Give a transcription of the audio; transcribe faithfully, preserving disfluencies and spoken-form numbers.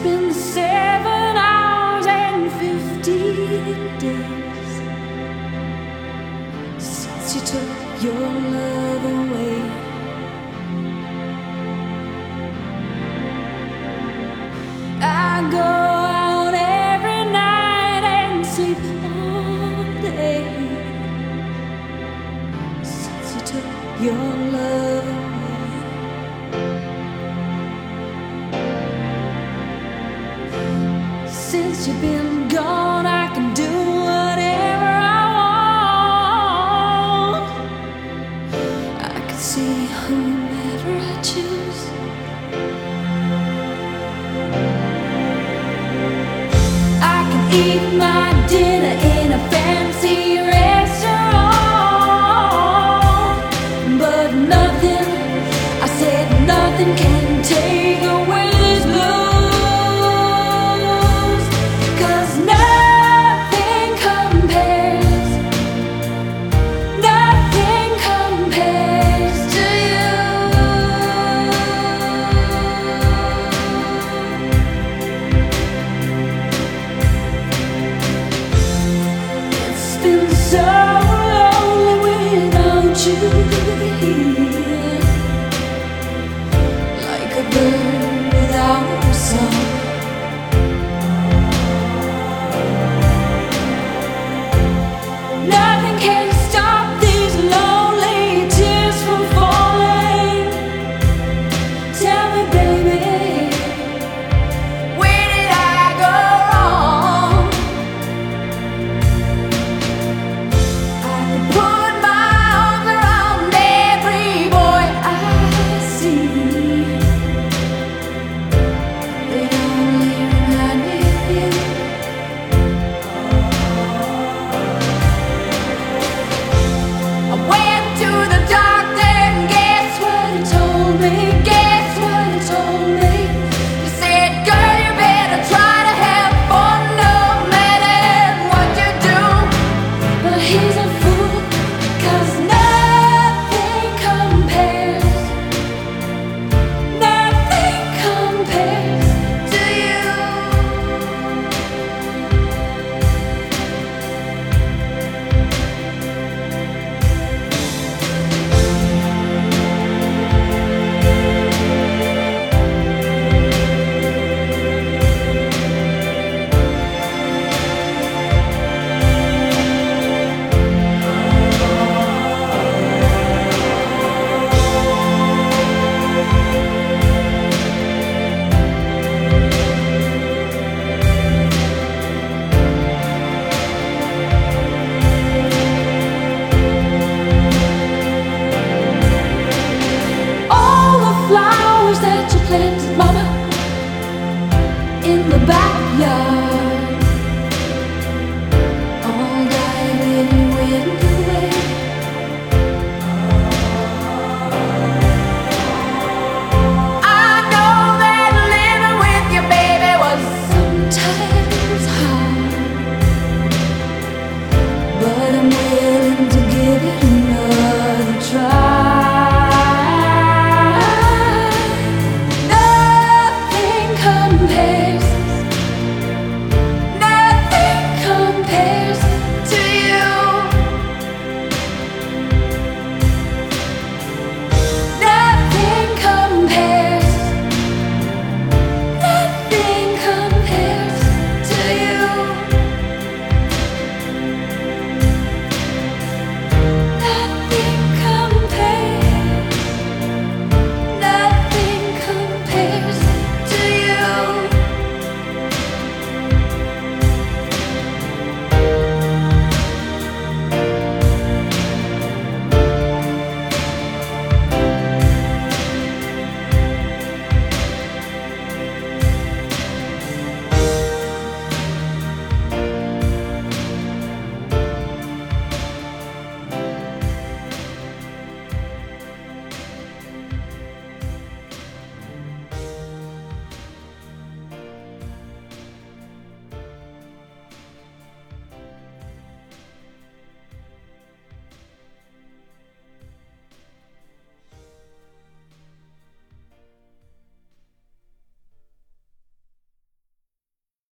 been seven hours and fifteen days since you took your love away. I go out every night and sleep all day since you took your love away. Since you've been gone, I can do whatever I want. I can see whomever I choose. I can eat my dinner in a fancy restaurant, but nothing, I said nothing can take away this blues. So lonely without you here, like a bird without a song. Nothing can stop these lonely tears from falling. Tell me, baby, where did I go wrong? Put my arms around every boy I see. They only remind me of you. I went to the doctor and guess what he told me? Guess what he told me? He said, girl, you better try to have fun no matter what you do. But he's a fool, 'cause nothing compares, nothing compares to you. All the flowers that you planted, mama, in the backyard, all died when you went away. I know that living with you, baby, was sometimes hard, but I'm willing to give it